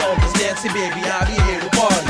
on, cause Nancy baby, I'll be here to party.